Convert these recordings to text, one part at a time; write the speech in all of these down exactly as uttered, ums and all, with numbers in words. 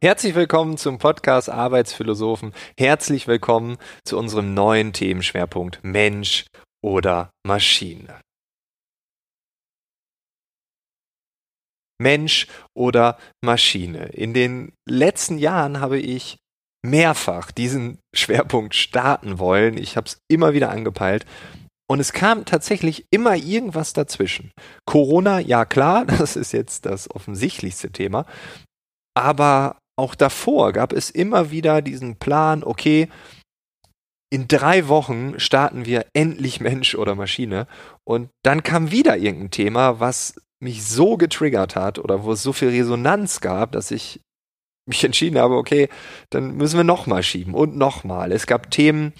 Herzlich willkommen zum Podcast Arbeitsphilosophen. Herzlich willkommen zu unserem neuen Themenschwerpunkt Mensch oder Maschine. Mensch oder Maschine. In den letzten Jahren habe ich mehrfach diesen Schwerpunkt starten wollen. Ich habe es immer wieder angepeilt. Und es kam tatsächlich immer irgendwas dazwischen. Corona, ja klar, das ist jetzt das offensichtlichste Thema. Aber auch davor gab es immer wieder diesen Plan, okay, in drei Wochen starten wir endlich Mensch oder Maschine. Und dann kam wieder irgendein Thema, was mich so getriggert hat oder wo es so viel Resonanz gab, dass ich mich entschieden habe, okay, dann müssen wir nochmal schieben und nochmal. Es gab Themen,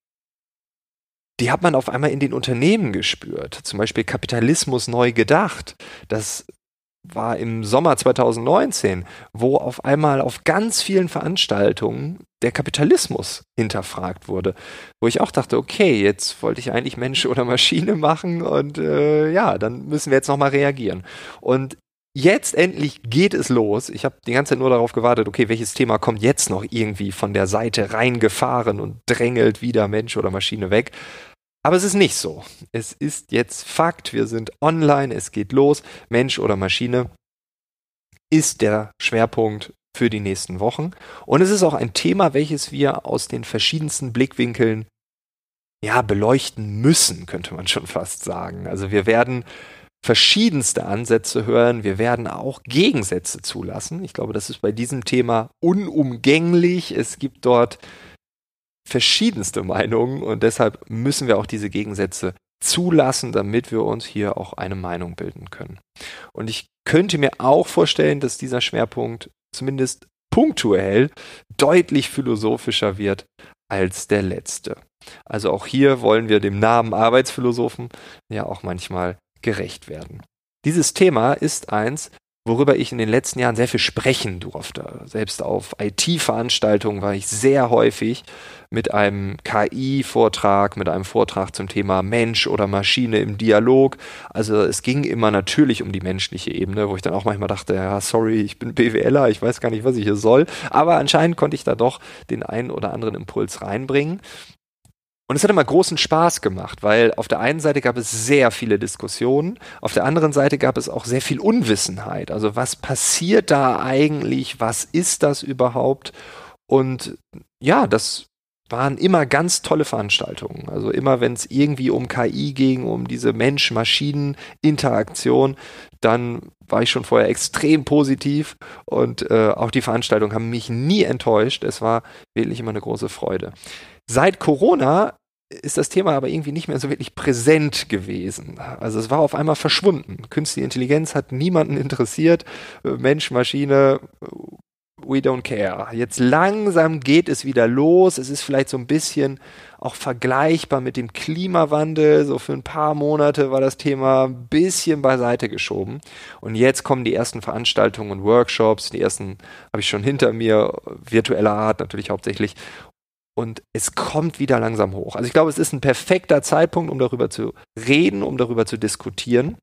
die hat man auf einmal in den Unternehmen gespürt. Zum Beispiel Kapitalismus neu gedacht. Das war im Sommer zwanzig neunzehn, wo auf einmal auf ganz vielen Veranstaltungen der Kapitalismus hinterfragt wurde. Wo ich auch dachte, okay, jetzt wollte ich eigentlich Mensch oder Maschine machen und äh, ja, dann müssen wir jetzt nochmal reagieren. Und jetzt endlich geht es los. Ich habe die ganze Zeit nur darauf gewartet, okay, welches Thema kommt jetzt noch irgendwie von der Seite reingefahren und drängelt wieder Mensch oder Maschine weg. Aber es ist nicht so. Es ist jetzt Fakt, wir sind online, es geht los. Mensch oder Maschine ist der Schwerpunkt für die nächsten Wochen. Und es ist auch ein Thema, welches wir aus den verschiedensten Blickwinkeln ja, beleuchten müssen, könnte man schon fast sagen. Also wir werden verschiedenste Ansätze hören, wir werden auch Gegensätze zulassen. Ich glaube, das ist bei diesem Thema unumgänglich. Es gibt dort verschiedenste Meinungen und deshalb müssen wir auch diese Gegensätze zulassen, damit wir uns hier auch eine Meinung bilden können. Und ich könnte mir auch vorstellen, dass dieser Schwerpunkt zumindest punktuell deutlich philosophischer wird als der letzte. Also auch hier wollen wir dem Namen Arbeitsphilosophen ja auch manchmal gerecht werden. Dieses Thema ist eins, worüber ich in den letzten Jahren sehr viel sprechen durfte. Selbst auf I T-Veranstaltungen war ich sehr häufig mit einem K I-Vortrag, mit einem Vortrag zum Thema Mensch oder Maschine im Dialog. Also es ging immer natürlich um die menschliche Ebene, wo ich dann auch manchmal dachte, ja, sorry, ich bin BWLer, ich weiß gar nicht, was ich hier soll. Aber anscheinend konnte ich da doch den einen oder anderen Impuls reinbringen. Und es hat immer großen Spaß gemacht, weil auf der einen Seite gab es sehr viele Diskussionen, auf der anderen Seite gab es auch sehr viel Unwissenheit. Also was passiert da eigentlich, was ist das überhaupt? Und ja, das waren immer ganz tolle Veranstaltungen. Also immer, wenn es irgendwie um K I ging, um diese Mensch-Maschinen-Interaktion, dann war ich schon vorher extrem positiv und äh, auch die Veranstaltungen haben mich nie enttäuscht. Es war wirklich immer eine große Freude. Seit Corona ist das Thema aber irgendwie nicht mehr so wirklich präsent gewesen. Also es war auf einmal verschwunden. Künstliche Intelligenz hat niemanden interessiert. Mensch, Maschine, we don't care. Jetzt langsam geht es wieder los. Es ist vielleicht so ein bisschen auch vergleichbar mit dem Klimawandel. So für ein paar Monate war das Thema ein bisschen beiseite geschoben. Und jetzt kommen die ersten Veranstaltungen und Workshops. Die ersten habe ich schon hinter mir, virtueller Art natürlich hauptsächlich. Und es kommt wieder langsam hoch. Also ich glaube, es ist ein perfekter Zeitpunkt, um darüber zu reden, um darüber zu diskutieren.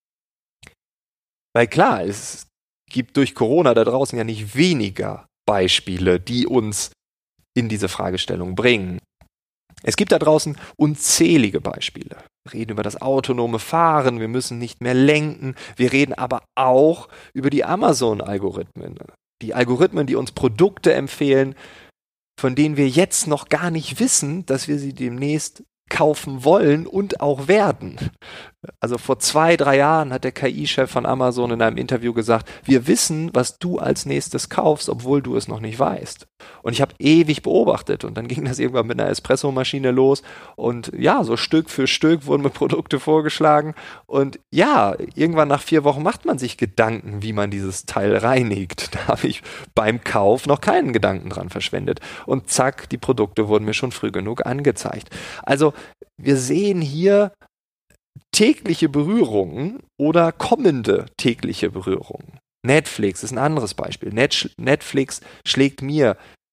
Weil klar, es gibt durch Corona da draußen ja nicht weniger Beispiele, die uns in diese Fragestellung bringen. Es gibt da draußen unzählige Beispiele. Wir reden über das autonome Fahren, wir müssen nicht mehr lenken. Wir reden aber auch über die Amazon-Algorithmen. Die Algorithmen, die uns Produkte empfehlen, von denen wir jetzt noch gar nicht wissen, dass wir sie demnächst kaufen wollen und auch werden. Also vor zwei, drei Jahren hat der K I-Chef von Amazon in einem Interview gesagt, wir wissen, was du als nächstes kaufst, obwohl du es noch nicht weißt. Und ich habe ewig beobachtet und dann ging das irgendwann mit einer Espressomaschine los und ja, so Stück für Stück wurden mir Produkte vorgeschlagen und ja, irgendwann nach vier Wochen macht man sich Gedanken, wie man dieses Teil reinigt. Da habe ich beim Kauf noch keinen Gedanken dran verschwendet und zack, die Produkte wurden mir schon früh genug angezeigt. Also wir sehen hier tägliche Berührungen oder kommende tägliche Berührungen. Netflix ist ein anderes Beispiel. Net- Netflix schlägt mir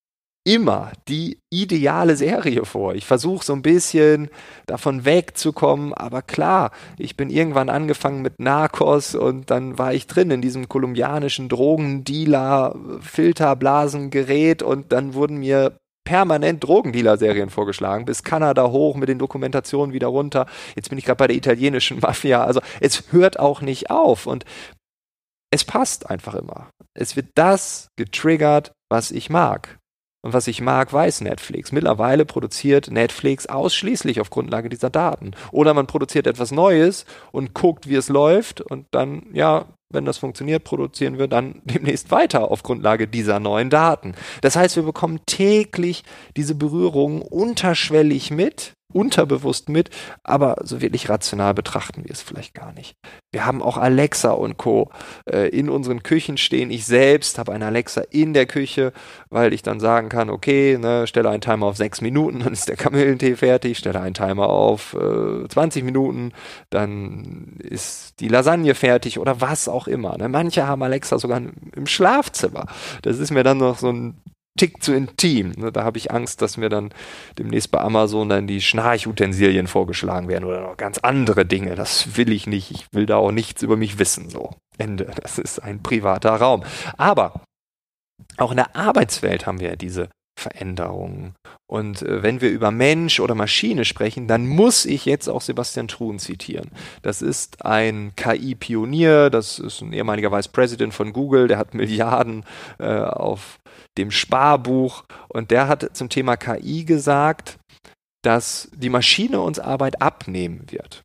immer die ideale Serie vor. Ich versuche so ein bisschen davon wegzukommen, aber klar, ich bin irgendwann angefangen mit Narcos und dann war ich drin in diesem kolumbianischen Drogendealer, Filterblasengerät und dann wurden mir permanent Drogendealer-Serien vorgeschlagen, bis Kanada hoch mit den Dokumentationen wieder runter. Jetzt bin ich gerade bei der italienischen Mafia. Also es hört auch nicht auf und es passt einfach immer. Es wird das getriggert, was ich mag. Und was ich mag, weiß Netflix. Mittlerweile produziert Netflix ausschließlich auf Grundlage dieser Daten. Oder man produziert etwas Neues und guckt, wie es läuft. Und dann, ja, wenn das funktioniert, produzieren wir dann demnächst weiter auf Grundlage dieser neuen Daten. Das heißt, wir bekommen täglich diese Berührungen unterschwellig mit, unterbewusst mit, aber so wirklich rational betrachten wir es vielleicht gar nicht. Wir haben auch Alexa und Co. äh, in unseren Küchen stehen. Ich selbst habe eine Alexa in der Küche, weil ich dann sagen kann, okay, ne, stelle einen Timer auf sechs Minuten, dann ist der Kamillentee fertig, stelle einen Timer auf äh, zwanzig Minuten, dann ist die Lasagne fertig oder was auch immer. Ne? Manche haben Alexa sogar im Schlafzimmer. Das ist mir dann noch so ein Tick zu intim. Ne? Da habe ich Angst, dass mir dann demnächst bei Amazon dann die Schnarchutensilien vorgeschlagen werden oder noch ganz andere Dinge. Das will ich nicht. Ich will da auch nichts über mich wissen. So, Ende. Das ist ein privater Raum. Aber auch in der Arbeitswelt haben wir diese Veränderungen. Und äh, wenn wir über Mensch oder Maschine sprechen, dann muss ich jetzt auch Sebastian Thrun zitieren. Das ist ein K I-Pionier, das ist ein ehemaliger Vice President von Google, der hat Milliarden äh, auf dem Sparbuch und der hat zum Thema K I gesagt, dass die Maschine uns Arbeit abnehmen wird.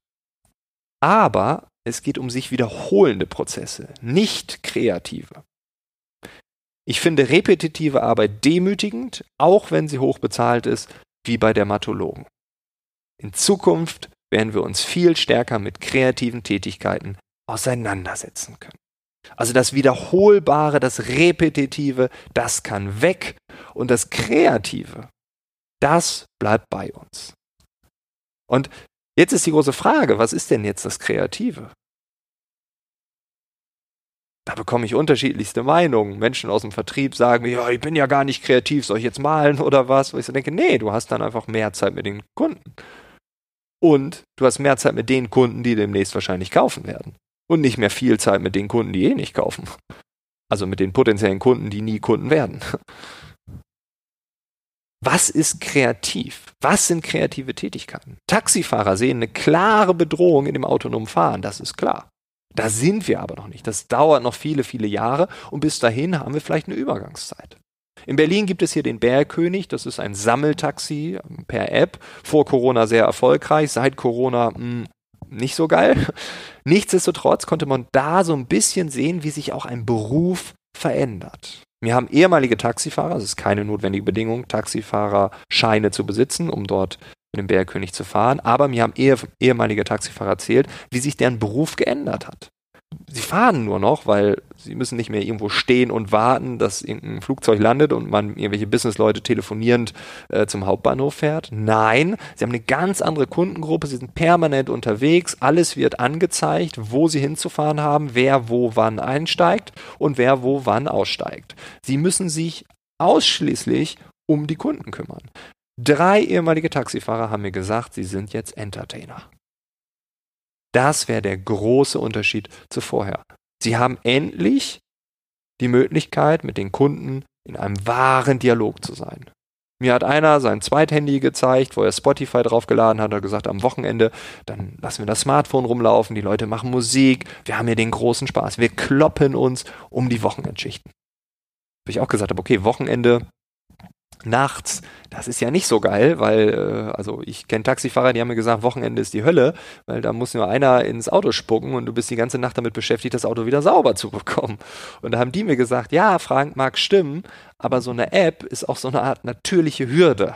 Aber es geht um sich wiederholende Prozesse, nicht kreative. Ich finde repetitive Arbeit demütigend, auch wenn sie hoch bezahlt ist, wie bei Dermatologen. In Zukunft werden wir uns viel stärker mit kreativen Tätigkeiten auseinandersetzen können. Also das Wiederholbare, das Repetitive, das kann weg und das Kreative, das bleibt bei uns. Und jetzt ist die große Frage, was ist denn jetzt das Kreative? Da bekomme ich unterschiedlichste Meinungen. Menschen aus dem Vertrieb sagen mir, ja, ich bin ja gar nicht kreativ, soll ich jetzt malen oder was? Wo ich so denke, nee, du hast dann einfach mehr Zeit mit den Kunden. Und du hast mehr Zeit mit den Kunden, die demnächst wahrscheinlich kaufen werden. Und nicht mehr viel Zeit mit den Kunden, die eh nicht kaufen. Also mit den potenziellen Kunden, die nie Kunden werden. Was ist kreativ? Was sind kreative Tätigkeiten? Taxifahrer sehen eine klare Bedrohung in dem autonomen Fahren, das ist klar. Da sind wir aber noch nicht. Das dauert noch viele, viele Jahre und bis dahin haben wir vielleicht eine Übergangszeit. In Berlin gibt es hier den Bergkönig, das ist ein Sammeltaxi per App. Vor Corona sehr erfolgreich, seit Corona mh, nicht so geil. Nichtsdestotrotz konnte man da so ein bisschen sehen, wie sich auch ein Beruf verändert. Mir haben ehemalige Taxifahrer, das ist keine notwendige Bedingung, Taxifahrerscheine zu besitzen, um dort mit dem Bergkönig zu fahren, aber mir haben ehe, ehemalige Taxifahrer erzählt, wie sich deren Beruf geändert hat. Sie fahren nur noch, weil sie müssen nicht mehr irgendwo stehen und warten, dass irgendein Flugzeug landet und man irgendwelche Businessleute telefonierend äh, zum Hauptbahnhof fährt. Nein, sie haben eine ganz andere Kundengruppe, sie sind permanent unterwegs, alles wird angezeigt, wo sie hinzufahren haben, wer wo wann einsteigt und wer wo wann aussteigt. Sie müssen sich ausschließlich um die Kunden kümmern. Drei ehemalige Taxifahrer haben mir gesagt, sie sind jetzt Entertainer. Das wäre der große Unterschied zu vorher. Sie haben endlich die Möglichkeit, mit den Kunden in einem wahren Dialog zu sein. Mir hat einer sein Zweithandy gezeigt, wo er Spotify draufgeladen hat, hat gesagt, am Wochenende, dann lassen wir das Smartphone rumlaufen, die Leute machen Musik, wir haben hier den großen Spaß, wir kloppen uns um die Wochenendschichten. Habe ich auch gesagt, okay, Wochenende, nachts, das ist ja nicht so geil, weil, äh, also ich kenne Taxifahrer, die haben mir gesagt, Wochenende ist die Hölle, weil da muss nur einer ins Auto spucken und du bist die ganze Nacht damit beschäftigt, das Auto wieder sauber zu bekommen. Und da haben die mir gesagt, ja, Frank, mag stimmen, aber so eine App ist auch so eine Art natürliche Hürde.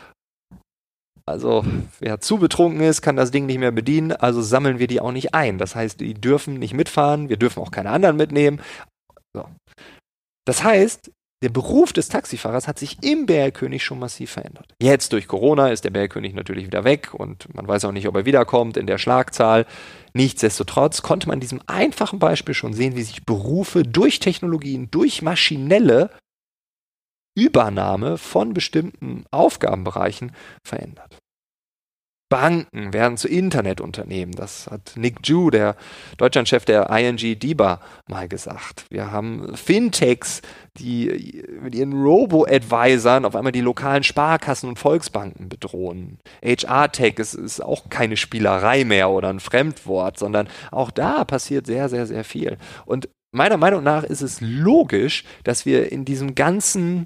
Also wer zu betrunken ist, kann das Ding nicht mehr bedienen, also sammeln wir die auch nicht ein. Das heißt, die dürfen nicht mitfahren, wir dürfen auch keine anderen mitnehmen. So. Das heißt, der Beruf des Taxifahrers hat sich im Bergkönig schon massiv verändert. Jetzt durch Corona ist der Bergkönig natürlich wieder weg und man weiß auch nicht, ob er wiederkommt in der Schlagzahl. Nichtsdestotrotz konnte man in diesem einfachen Beispiel schon sehen, wie sich Berufe durch Technologien, durch maschinelle Übernahme von bestimmten Aufgabenbereichen verändert. Banken werden zu Internetunternehmen. Das hat Nick Ju, der Deutschlandchef der I N G DiBa, mal gesagt. Wir haben Fintechs, die mit ihren Robo-Advisern auf einmal die lokalen Sparkassen und Volksbanken bedrohen. H R-Tech ist, ist auch keine Spielerei mehr oder ein Fremdwort, sondern auch da passiert sehr, sehr, sehr viel. Und meiner Meinung nach ist es logisch, dass wir in diesem ganzen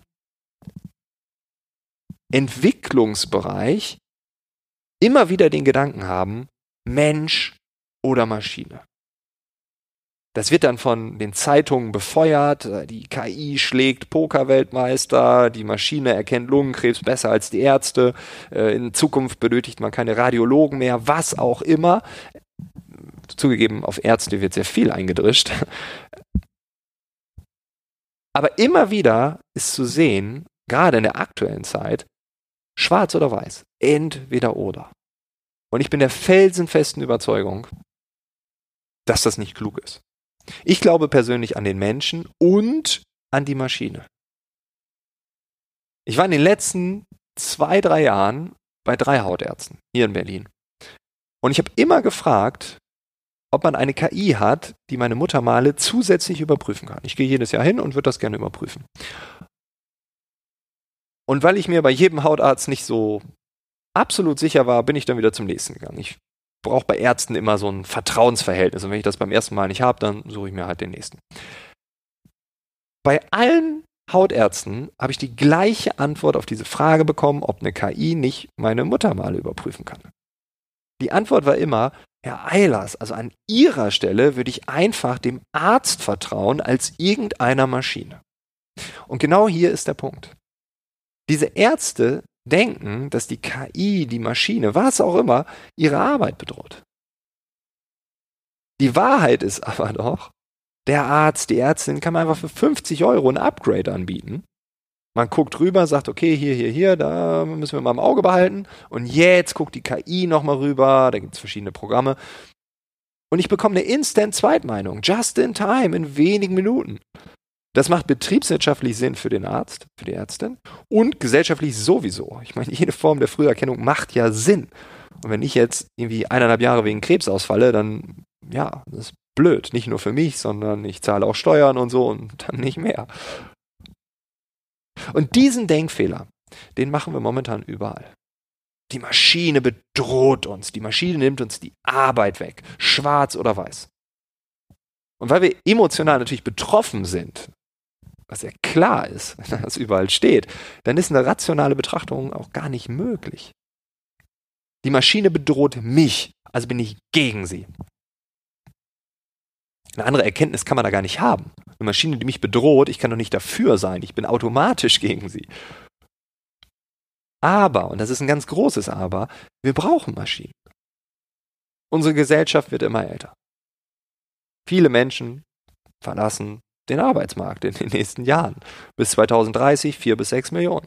Entwicklungsbereich immer wieder den Gedanken haben, Mensch oder Maschine. Das wird dann von den Zeitungen befeuert, die K I schlägt Pokerweltmeister, die Maschine erkennt Lungenkrebs besser als die Ärzte, in Zukunft benötigt man keine Radiologen mehr, was auch immer. Zugegeben, auf Ärzte wird sehr viel eingedrischt. Aber immer wieder ist zu sehen, gerade in der aktuellen Zeit, schwarz oder weiß, entweder oder. Und ich bin der felsenfesten Überzeugung, dass das nicht klug ist. Ich glaube persönlich an den Menschen und an die Maschine. Ich war in den letzten zwei, drei Jahren bei drei Hautärzten hier in Berlin. Und ich habe immer gefragt, ob man eine K I hat, die meine Muttermale zusätzlich überprüfen kann. Ich gehe jedes Jahr hin und würde das gerne überprüfen. Und weil ich mir bei jedem Hautarzt nicht so absolut sicher war, bin ich dann wieder zum nächsten gegangen. Ich brauche bei Ärzten immer so ein Vertrauensverhältnis. Und wenn ich das beim ersten Mal nicht habe, dann suche ich mir halt den nächsten. Bei allen Hautärzten habe ich die gleiche Antwort auf diese Frage bekommen, ob eine K I nicht meine Muttermale überprüfen kann. Die Antwort war immer, Herr Eilers, also an Ihrer Stelle würde ich einfach dem Arzt vertrauen als irgendeiner Maschine. Und genau hier ist der Punkt. Diese Ärzte denken, dass die K I, die Maschine, was auch immer, ihre Arbeit bedroht. Die Wahrheit ist aber doch, der Arzt, die Ärztin kann man einfach für fünfzig Euro ein Upgrade anbieten. Man guckt rüber, sagt, okay, hier, hier, hier, da müssen wir mal im Auge behalten. Und jetzt guckt die K I nochmal rüber, da gibt es verschiedene Programme. Und ich bekomme eine Instant-Zweitmeinung, just in time, in wenigen Minuten. Das macht betriebswirtschaftlich Sinn für den Arzt, für die Ärztin und gesellschaftlich sowieso. Ich meine, jede Form der Früherkennung macht ja Sinn. Und wenn ich jetzt irgendwie eineinhalb Jahre wegen Krebs ausfalle, dann, ja, das ist blöd. Nicht nur für mich, sondern ich zahle auch Steuern und so und dann nicht mehr. Und diesen Denkfehler, den machen wir momentan überall. Die Maschine bedroht uns. Die Maschine nimmt uns die Arbeit weg. Schwarz oder weiß. Und weil wir emotional natürlich betroffen sind, was ja klar ist, wenn das überall steht, dann ist eine rationale Betrachtung auch gar nicht möglich. Die Maschine bedroht mich, also bin ich gegen sie. Eine andere Erkenntnis kann man da gar nicht haben. Eine Maschine, die mich bedroht, ich kann doch nicht dafür sein, ich bin automatisch gegen sie. Aber, und das ist ein ganz großes Aber, wir brauchen Maschinen. Unsere Gesellschaft wird immer älter. Viele Menschen verlassen den Arbeitsmarkt in den nächsten Jahren. Bis zweitausenddreißig vier bis sechs Millionen.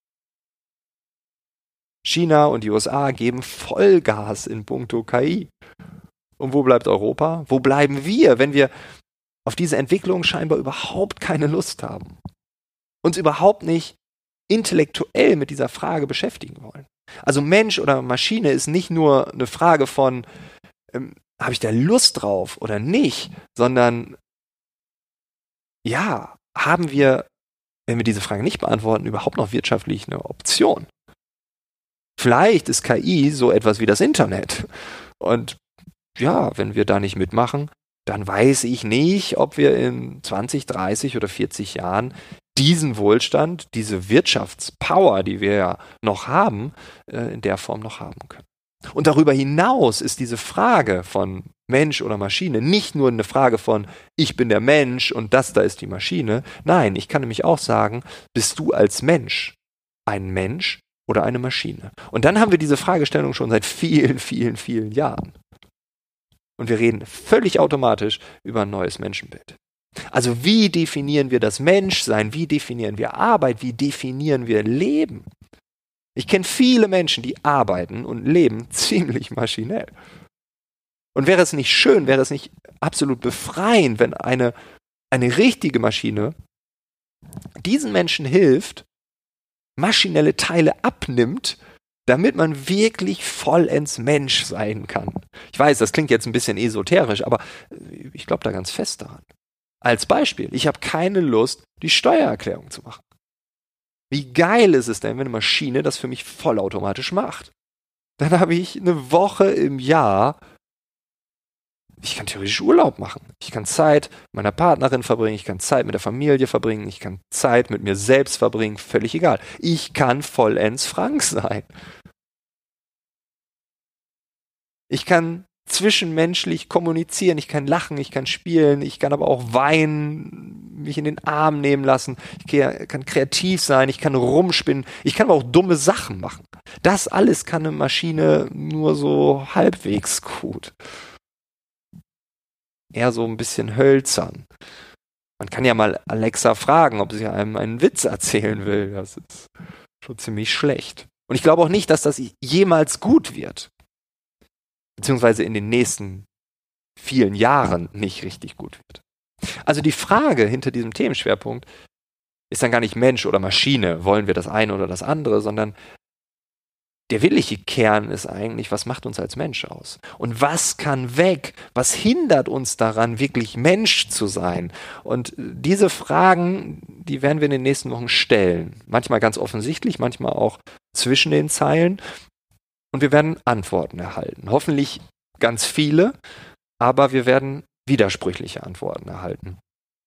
China und die U S A geben Vollgas in puncto K I. Und wo bleibt Europa? Wo bleiben wir, wenn wir auf diese Entwicklung scheinbar überhaupt keine Lust haben? Uns überhaupt nicht intellektuell mit dieser Frage beschäftigen wollen. Also Mensch oder Maschine ist nicht nur eine Frage von, ähm, habe ich da Lust drauf oder nicht, sondern ja, haben wir, wenn wir diese Frage nicht beantworten, überhaupt noch wirtschaftlich eine Option? Vielleicht ist K I so etwas wie das Internet. Und ja, wenn wir da nicht mitmachen, dann weiß ich nicht, ob wir in zwanzig, dreißig oder vierzig Jahren diesen Wohlstand, diese Wirtschaftspower, die wir ja noch haben, in der Form noch haben können. Und darüber hinaus ist diese Frage von Mensch oder Maschine nicht nur eine Frage von ich bin der Mensch und das da ist die Maschine. Nein, ich kann nämlich auch sagen, bist du als Mensch ein Mensch oder eine Maschine? Und dann haben wir diese Fragestellung schon seit vielen, vielen, vielen Jahren. Und wir reden völlig automatisch über ein neues Menschenbild. Also wie definieren wir das Menschsein? Wie definieren wir Arbeit? Wie definieren wir Leben? Ich kenne viele Menschen, die arbeiten und leben ziemlich maschinell. Und wäre es nicht schön, wäre es nicht absolut befreiend, wenn eine, eine richtige Maschine diesen Menschen hilft, maschinelle Teile abnimmt, damit man wirklich vollends Mensch sein kann. Ich weiß, das klingt jetzt ein bisschen esoterisch, aber ich glaube da ganz fest daran. Als Beispiel, ich habe keine Lust, die Steuererklärung zu machen. Wie geil ist es denn, wenn eine Maschine das für mich vollautomatisch macht? Dann habe ich eine Woche im Jahr, ich kann theoretisch Urlaub machen. Ich kann Zeit mit meiner Partnerin verbringen, ich kann Zeit mit der Familie verbringen, ich kann Zeit mit mir selbst verbringen, völlig egal. Ich kann vollends Frank sein. Ich kann zwischenmenschlich kommunizieren, ich kann lachen, ich kann spielen, ich kann aber auch weinen, mich in den Arm nehmen lassen, ich kann kreativ sein, ich kann rumspinnen, ich kann aber auch dumme Sachen machen. Das alles kann eine Maschine nur so halbwegs gut. Eher so ein bisschen hölzern. Man kann ja mal Alexa fragen, ob sie einem einen Witz erzählen will. Das ist schon ziemlich schlecht. Und ich glaube auch nicht, dass das jemals gut wird. Beziehungsweise in den nächsten vielen Jahren nicht richtig gut wird. Also die Frage hinter diesem Themenschwerpunkt ist dann gar nicht Mensch oder Maschine, wollen wir das eine oder das andere, sondern der wirkliche Kern ist eigentlich, was macht uns als Mensch aus? Und was kann weg? Was hindert uns daran, wirklich Mensch zu sein? Und diese Fragen, die werden wir in den nächsten Wochen stellen. Manchmal ganz offensichtlich, manchmal auch zwischen den Zeilen. Und wir werden Antworten erhalten. Hoffentlich ganz viele, aber wir werden widersprüchliche Antworten erhalten.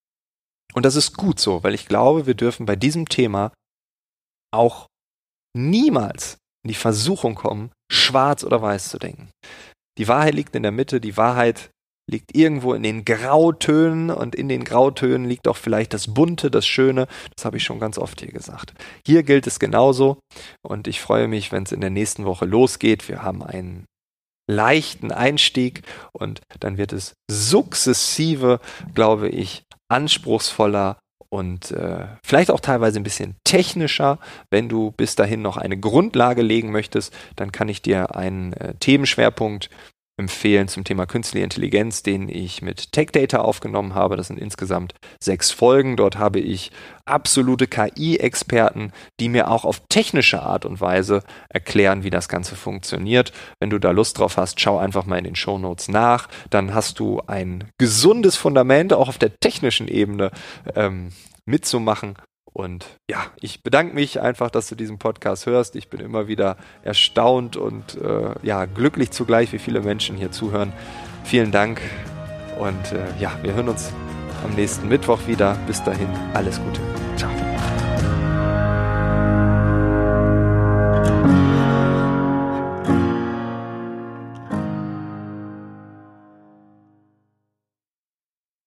Und das ist gut so, weil ich glaube, wir dürfen bei diesem Thema auch niemals in die Versuchung kommen, schwarz oder weiß zu denken. Die Wahrheit liegt in der Mitte, die Wahrheit liegt irgendwo in den Grautönen und in den Grautönen liegt auch vielleicht das Bunte, das Schöne. Das habe ich schon ganz oft hier gesagt. Hier gilt es genauso und ich freue mich, wenn es in der nächsten Woche losgeht. Wir haben einen leichten Einstieg und dann wird es sukzessive, glaube ich, anspruchsvoller und äh, vielleicht auch teilweise ein bisschen technischer. Wenn du bis dahin noch eine Grundlage legen möchtest, dann kann ich dir einen äh, Themenschwerpunkt empfehlen zum Thema künstliche Intelligenz, den ich mit TechData aufgenommen habe. Das sind insgesamt sechs Folgen. Dort habe ich absolute K I-Experten, die mir auch auf technische Art und Weise erklären, wie das Ganze funktioniert. Wenn du da Lust drauf hast, schau einfach mal in den Shownotes nach. Dann hast du ein gesundes Fundament, auch auf der technischen Ebene ähm, mitzumachen. Und ja, ich bedanke mich einfach, dass du diesen Podcast hörst. Ich bin immer wieder erstaunt und äh, ja, glücklich zugleich, wie viele Menschen hier zuhören. Vielen Dank und äh, ja, wir hören uns am nächsten Mittwoch wieder. Bis dahin, alles Gute.